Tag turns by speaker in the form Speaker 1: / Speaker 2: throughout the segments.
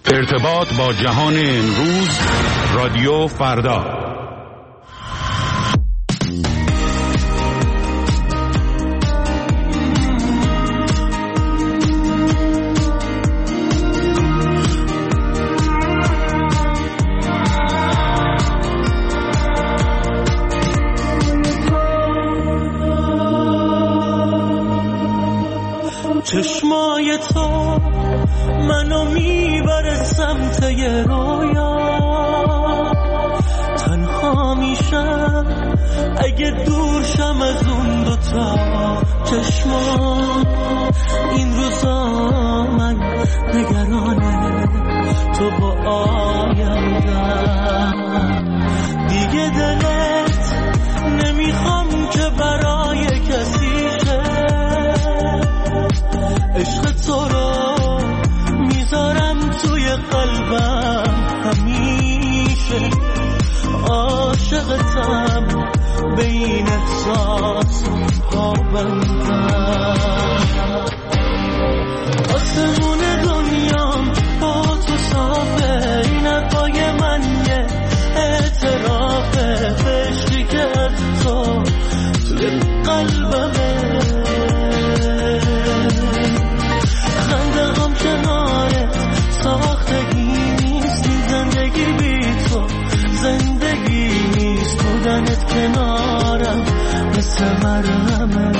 Speaker 1: ارتباط با جهان امروز، رادیو فردا.
Speaker 2: چشمای تو منو میبره سمت یه رویا، تنها میشم اگه دور شم از اون دوتا چشما. این روزا من نگرانه تو با آیندم، دیگه دلت نمیخوام که برای کسی شه. عشق تو رو میذارم توی قلبم همیشه، عاشقتم به این احساس پابندم. آسمون دنیام با تو صافه، این حرفای من یه اعترافه، عشقی که از تو توی قلبمه. خنده هم کنارت ساختگی نیست، این زندگی بی تو زندگی نیست. بودنت کنارم مثل مرهمه.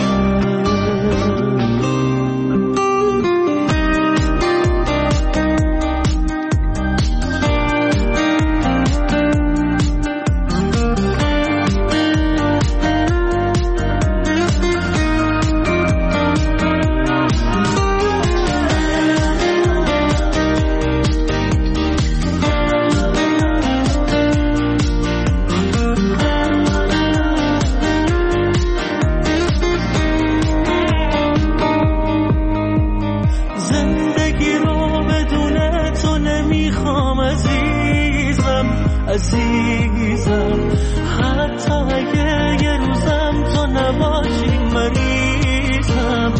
Speaker 2: عزیزم حتی اگه یه روزم تو نباشی، مریضم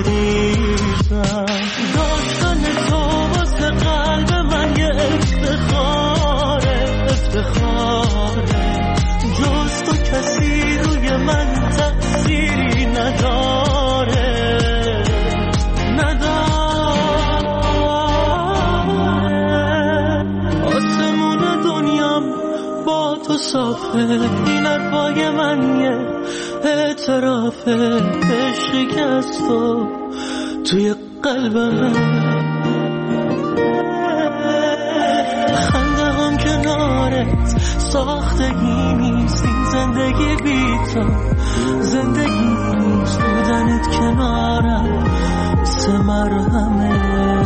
Speaker 2: داشتن تو واسه قلب من یه افتخاره. جز تو کسی روی من تأثیری نداره. آسمون دنیام با تو صافه، این حرفای من یه اعترافه، عشقی که از تو توی قلبمه. خنده هم کنارت ساختگی نیست، این زندگی بی تو زندگی نیست. بودنت کنارم مثل مرهمه.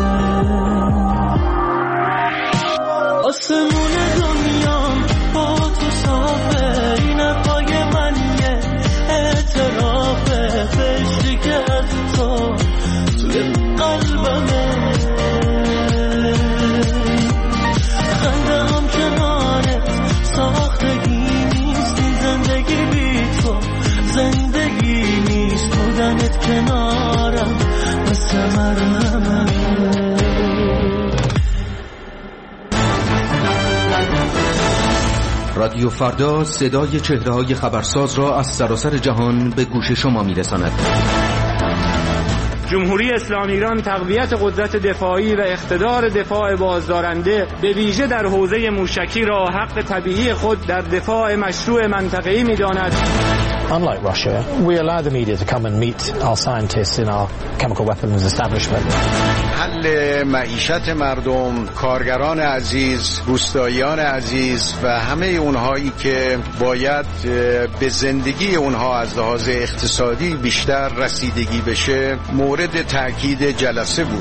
Speaker 2: آسمون دنیام با تو صافه، این حرفای من یه اعترافه، عشقی که از تو توی قلبمه. خنده هم کنارت ساختگی نیست، این زندگی بی تو زندگی نیست. بودنت کنارم مثل مرهمه.
Speaker 3: رادیو فردا صدای چهره‌های خبرساز را از سراسر جهان به گوش شما می‌رساند.
Speaker 4: جمهوری اسلامی ایران تقویت قدرت دفاعی و اقتدار دفاع بازدارنده به ویژه در حوزه موشکی را حق طبیعی خود در دفاع مشروع منطقه‌ای می‌داند.
Speaker 5: Unlike Russia, we allow the media to come and meet our scientists in our chemical weapons establishment.
Speaker 6: حل معیشت مردم، کارگران عزیز، روستاییان عزیز و همه اونهایی که باید به زندگی اونها از لحاظ اقتصادی بیشتر رسیدگی بشه مورد تأکید جلسه بود.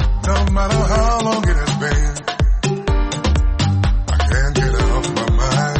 Speaker 7: matter how long it has been, I can't get it off my mind.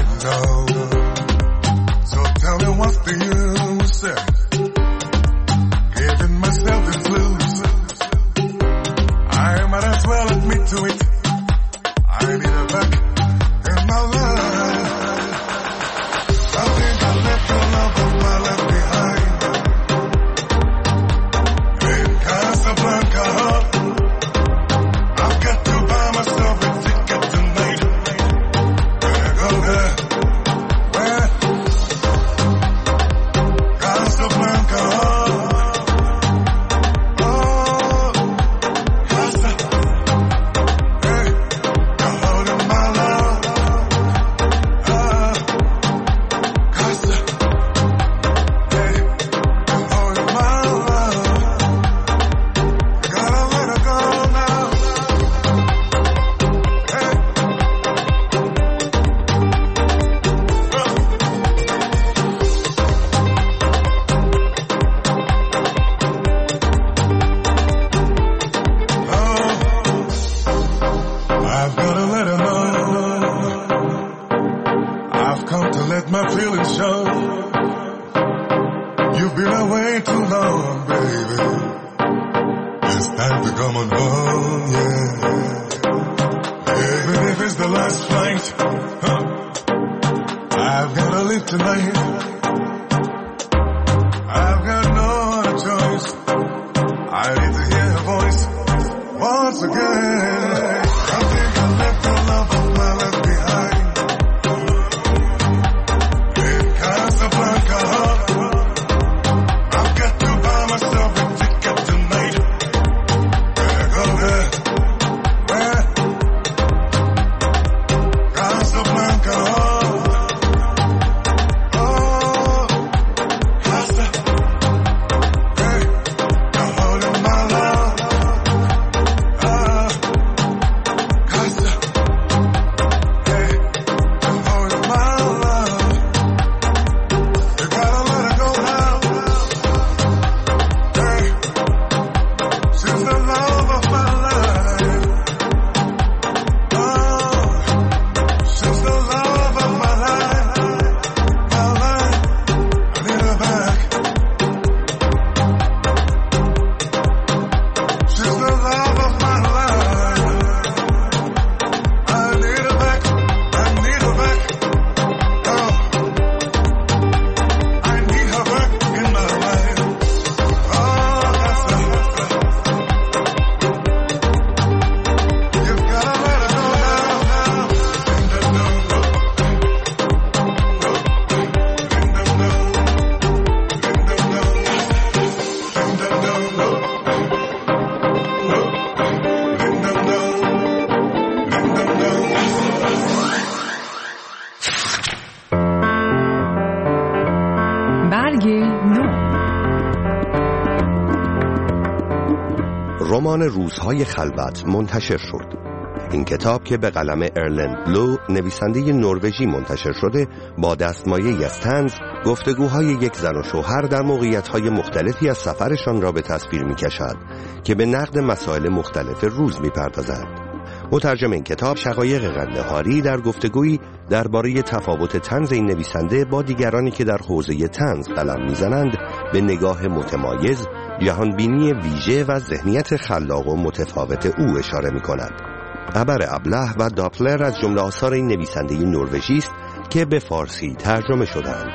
Speaker 7: رمان روزهای خلوت منتشر شد. این کتاب که به قلم ارلند بلو نویسنده نروژی منتشر شده، با دستمایه‌ای از طنز گفتگوهای یک زن و شوهر در موقعیت‌های مختلفی از سفرشان را به تصویر می‌کشد که به نقد مسائل مختلف روز می‌پردازد. مترجم این کتاب شقایق قندهاری در گفتگویی درباره تفاوت طنز این نویسنده با دیگرانی که در حوزه طنز قلم می‌زنند به نگاه متمایز، جهانبینی ویژه و ذهنیت خلاق و متفاوت او اشاره می‌کند. ابر ابله و داپلر از جمله آثار این نویسنده نروژی است که به فارسی ترجمه شدند.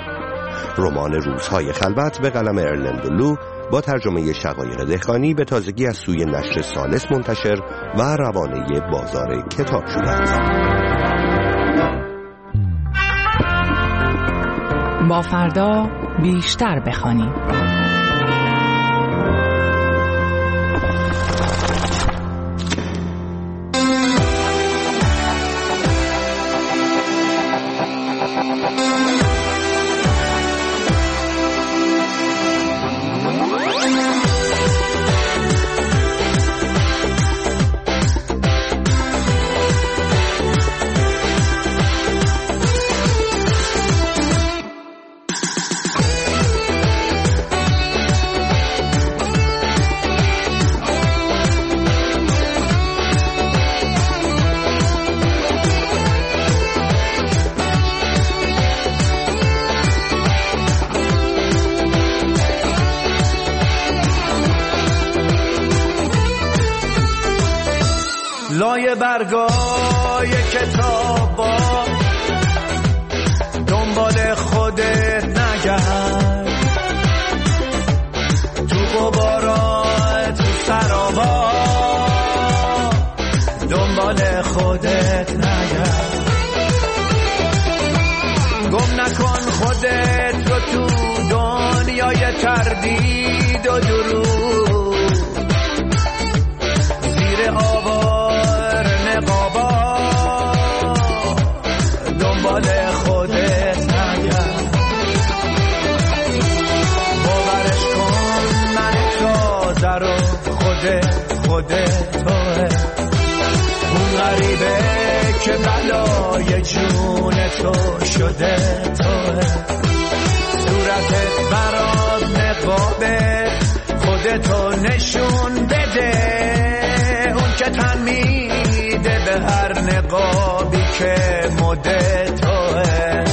Speaker 7: رمان روزهای خلوت به قلم ارلند بلو با ترجمه شقایق دهقانی به تازگی از سوی نشر ثالث منتشر و روانه بازار کتاب شده است.
Speaker 8: با فردا بیشتر بخوانید.
Speaker 2: لای برگای کتابا دنبال خودت نگرد، تو غبارا تو سرابا دنبال خودت نگرد. گم نکن خودت رو تو دنیای تردید و دروغ، زیر آوار نقابا دنبال خودت نگرد. باورش کن من تازه رو خودت توه، اون غریبه که بلای جون تو شده توه. صورتت برات نقابه، خودتو نشون بده، اون که تن میده به هر نقابی که مده توه.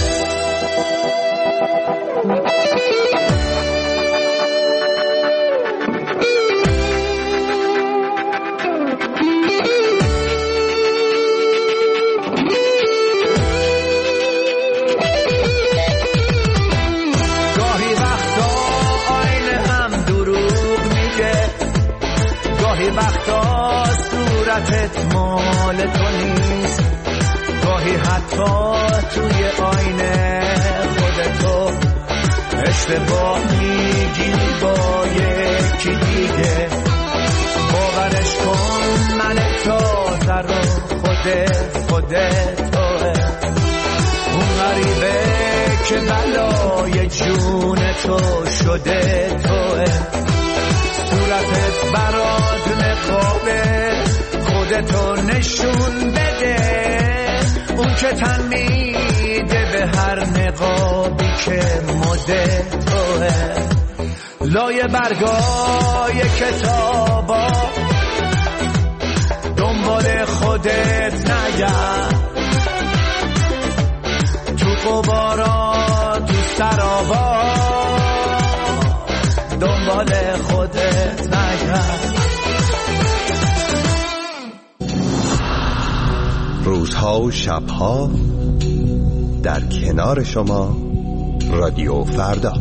Speaker 2: وقتا صورتت مال تو نیست، گاهی حتی توی آینه خودتو اشتباه میگیری با یکی دیگه. باورش کن من تازه رو خودت توه، اون غریبه که بلای جون تو شده توه. صورتت برات نقابه، خودتو نشون بده، اون که تن میده به هر نقابی که مده توه. لای برگای کتابا دنبال خودت نگرد، تو غبارا تو سرابا دنبال خودت نگرد.
Speaker 7: روزها و شبها در کنار شما رادیو فردا.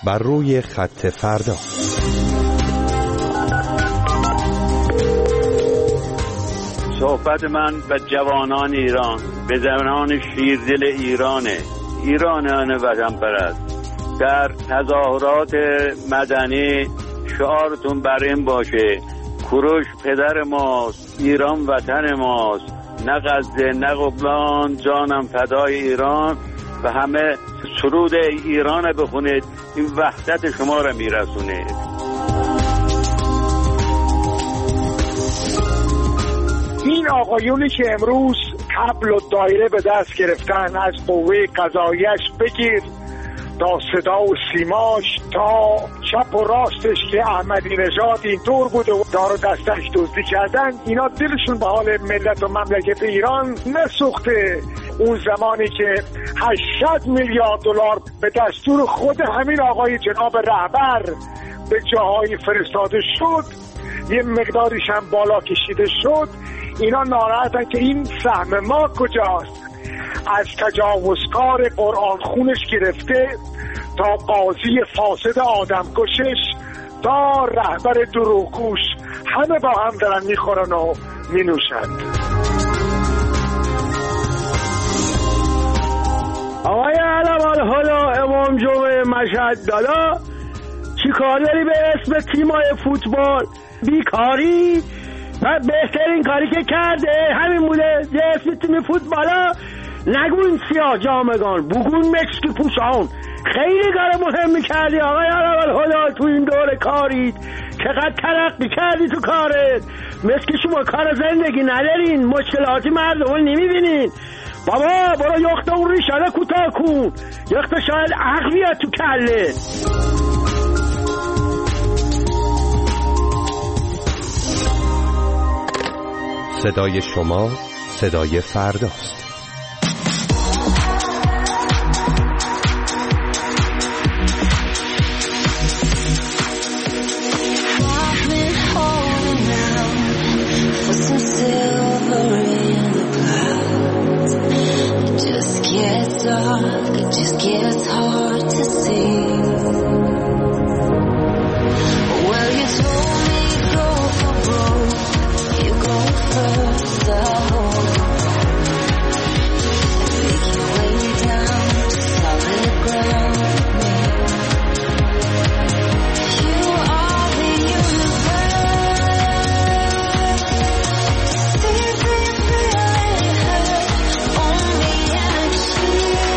Speaker 7: بر روی خط فردا.
Speaker 9: صحبت من به جوانان ایران، به زنان شیردل ایرانیان وطن پرست. در تظاهرات مدنی شعارتون بر این باشه: کوروش پدر ماست، ایران وطن ماست، نه غزه نه قبلان، جانم فدای ایران. و همه سرود ایران بخونید، این وحدت شما را میرسونه.
Speaker 10: این آقایونی که امروز طبل و دایره به دست گرفتن، از قوه قضاییش بگیر تا صدا و سیماش، تا چپ و راستش که احمدی نژاد اینطور بود و دار و دستش دزدی کردن، اینا دلشون به حال ملت و مملکت ایران نسوخته. اون زمانی که 800 میلیارد دلار به دستور خود همین آقای جناب رهبر به جاهای فرستاده شد، یه مقداریش هم بالا کشیده شد، اینا ناراحتن که این سهم ما کجاست. از تجاوزکار قرآن خونش گرفته تا قاضی فاسد آدم کشش تا رهبر دروغگوش، همه با هم دارن میخورن و مینوشند.
Speaker 11: آقای علم حالا امام جمعه مشهد دالا، چی کار داری به اسم تیمای فوتبال؟ بیکاری؟ بهترین کاری که کرده همین بوده، اسم تیم فوتبالا نگون سیاه جامگان، بگون مشکی پوشان. خیلی کار مهمی کردی آقای علم حالا تو این دوره کارید، چقدر ترقی کردی تو کارت. مثل شما کار زندگی ندارین، مشکلاتی مردم رو نمیبینین. بابا برو یخت اون ریشاله کوتاه کن، یخت شاید عقل بیاد تو کله.
Speaker 7: صدای شما صدای فرداست.
Speaker 12: It just gets hard to see. Well, you told me go for broke, you go first, I hope. Make your way down to solid ground with me. You are the universe. See if you feel it hurt, only energy.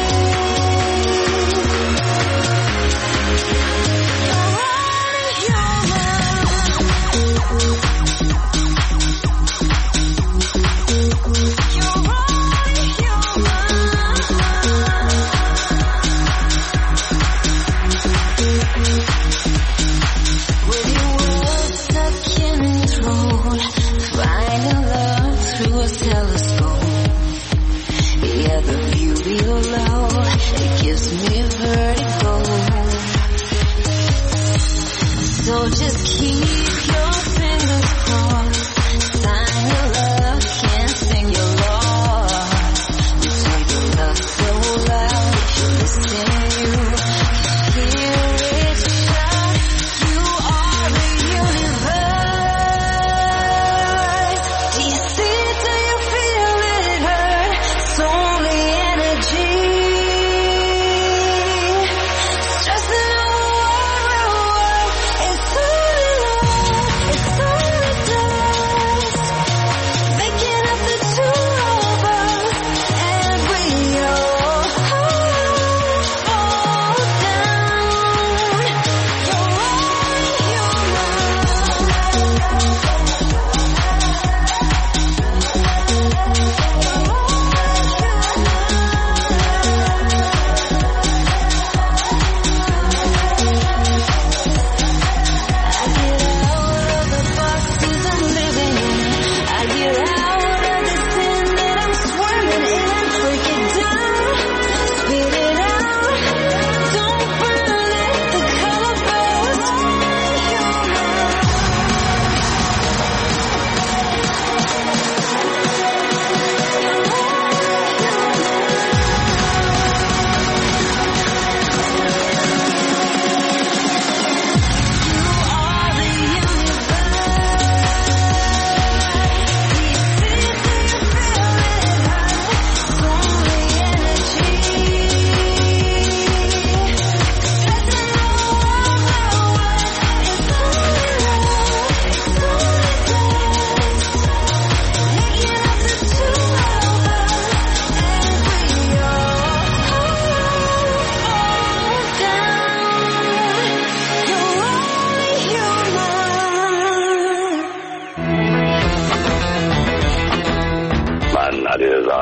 Speaker 12: So just keep your fingers crossed, sign your love, can't sing your loss. You say your love so loud, if you listen you can hear it shout. You are the universe. Do you see it, do you feel it hurt? It's only energy. Stressing over, it's all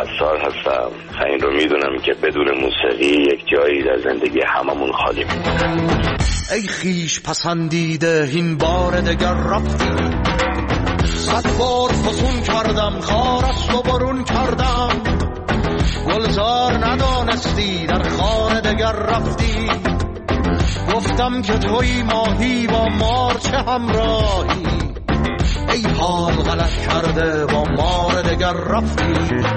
Speaker 13: عطار هستم و این رو میدونم که بدون موسیقی یک جایی در زندگی هممون خالی میمونه.
Speaker 14: ای خیش پسندیده این بار دگر رفتی، 100 بار فسون کردم خارست و برون کردم، گلزار ندانستی در خانه دگر رفتی، گفتم که توی ماهی با مار چه همراهی، ای حال غلط کرده با مار دگر رفتی.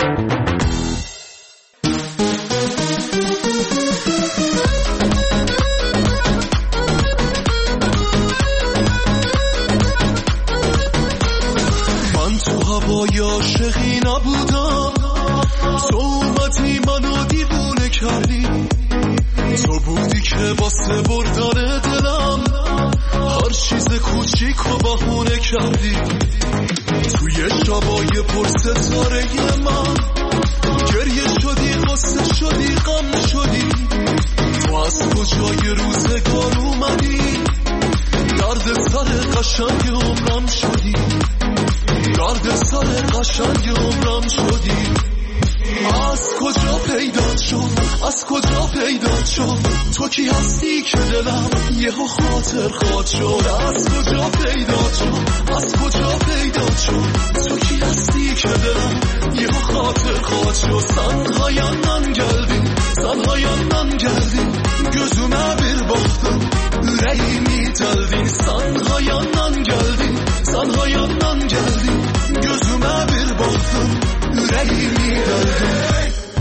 Speaker 2: من تو هوای عاشقی نبودم، تو اومدی منو دیوونه کردی، تو بودی که واسه بردن دلم هر چیز کوچیک و بهونه کردی، توی شبای پرستاره من گریه شدی، قصه شدی، غم شدی، تو از کجای روزگار اومدی، درد سر قشنگ عمرم شدی، درد سر قشنگ عمرم شدی. از کجا پیدا شد، از کجا پیدا شد، تو کی هستی که دلم یهو خاطر خواد شد، از کجا پیدا شد، از کجا پیدا شد، تو کی هستی که دلم یهو خاطر خواد شد. Sen geldin, sen geldin, gözüme bir baktım, yüreğimi deldin. Sen geldin, sen geldin, gözüme bir baktım, yüreğimi deldin.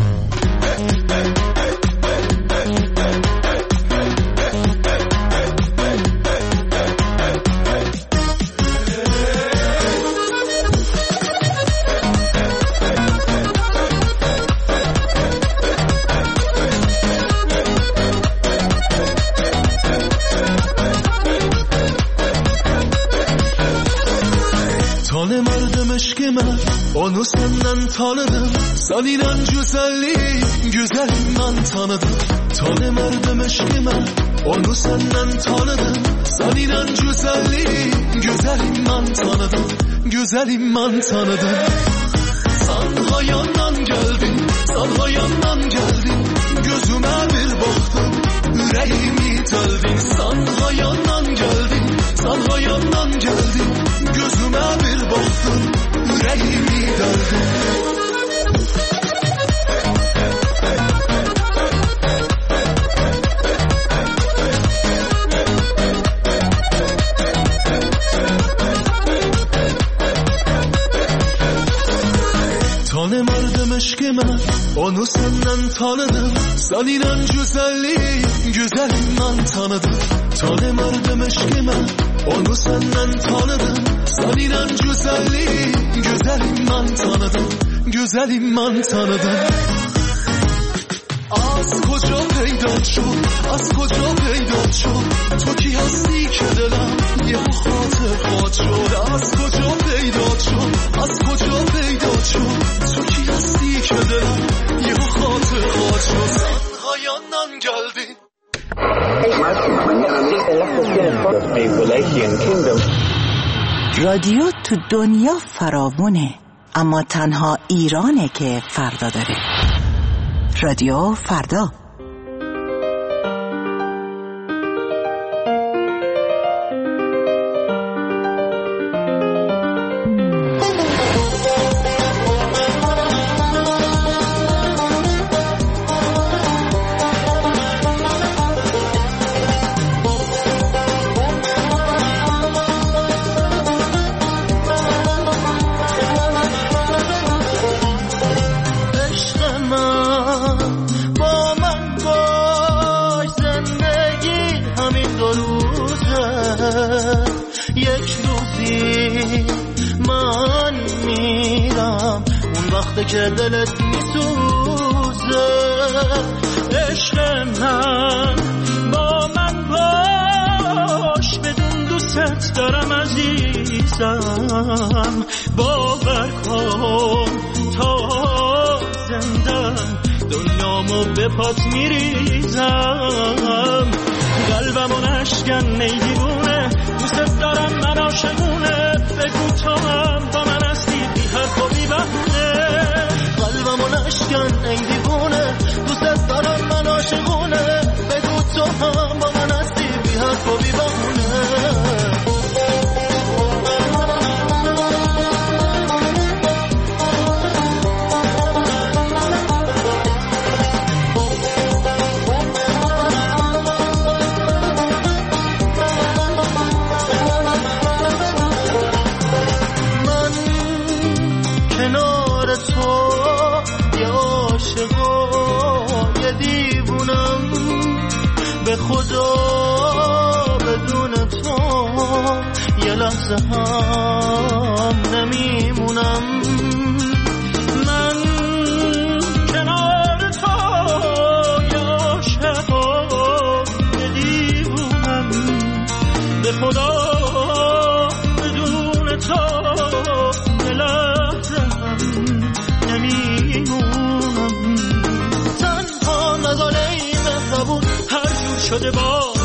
Speaker 2: Onu senden tanıdım, senin güzelliğin, güzelim ben tanıdım. Tanımadım aşkımı, onu senden tanıdım, senin güzelliğin, güzelim ben tanıdım, güzelim ben tanıdım. Sen hayandan geldin, sen hayandan geldin, gözüme bir baktım, yüreğimi deldin. Sen hayandan geldin, sen hayandan geldin, gözüme bir baktım, yüreğimi deldin. Tanımadım aşkımı, onu senden tanıdım, senin güzelliğin, güzelim ben tanıdım. Tanımadım aşkımı, onu senden tanıdım, senin güzelliğin, güzelim ben tanıdım, güzelim ben tanıdım. Az koca پیدا شد، از کجا پیدا شد، تو کی هستی که دلم یه خاطر خواد شد. از کجا پیدا شد، از کجا پیدا شد، تو کی هستی که دلم یه خاطر خواد شد. سنهایانdan geldin.
Speaker 15: رادیو تو دنیا فراوونه، اما تنها ایرانه که فردا داره. رادیو فردا.
Speaker 2: که دلت میسوزه عشق من با من باش بدون دوست دارم عزیزم باور کن تا زندم دنیامو به پات میریزم قلبمو نشکن ای دیوونه دوست دارم من عاشقونه بگو تو هم با من هستی بی حرف و بی بهونه قلبمو
Speaker 14: نشکن ای دیوونه، دوست دارم من عاشقونه، بگو تو هم با من هستی بی حرف و بی بهونه. به خدا بدون تو یه لحظه هم نمیمونم. من کنار تو یه عاشقم یه دیوونم، به خدا بدون تو یه لحظه هم نمیمونم. تنها نزاله این مهربون هر جور شده با